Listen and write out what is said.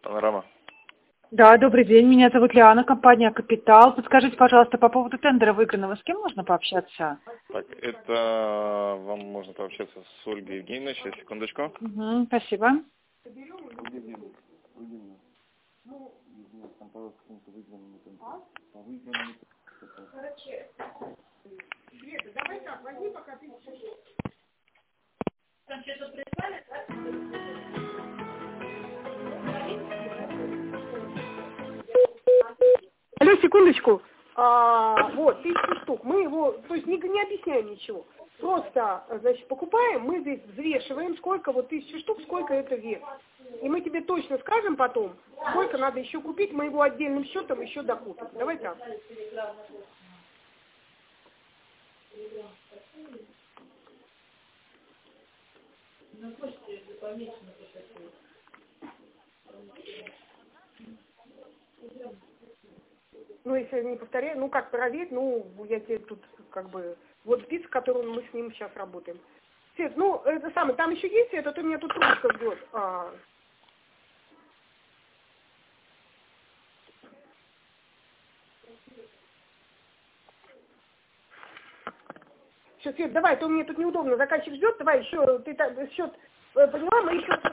Панорама. Да, добрый день. Меня зовут Лиана, компания «Капитал». Подскажите, пожалуйста, по поводу тендера выигранного, с кем можно пообщаться? Так, это вам можно пообщаться с Ольгой Евгеньевной. Сейчас, секундочку. Угу, спасибо. Давай так, возьми, пока ты Алло, секундочку. Вот, 1000 штук. Мы его, то есть не объясняем ничего. Просто, значит, покупаем, мы здесь взвешиваем, сколько вот 1000 штук, сколько это вес. И мы тебе точно скажем потом, сколько надо еще купить, мы его отдельным счетом еще докупим. Давай так. Ну, если не повторяю, ну как проверь, ну, я тебе тут как бы, вот список, который мы с ним сейчас работаем. Свет, ну, это самое, там еще есть это, ты меня тут ручка ждет. Все, Свет, давай, то мне тут неудобно, заказчик ждет, давай еще, ты счет поняла, мы еще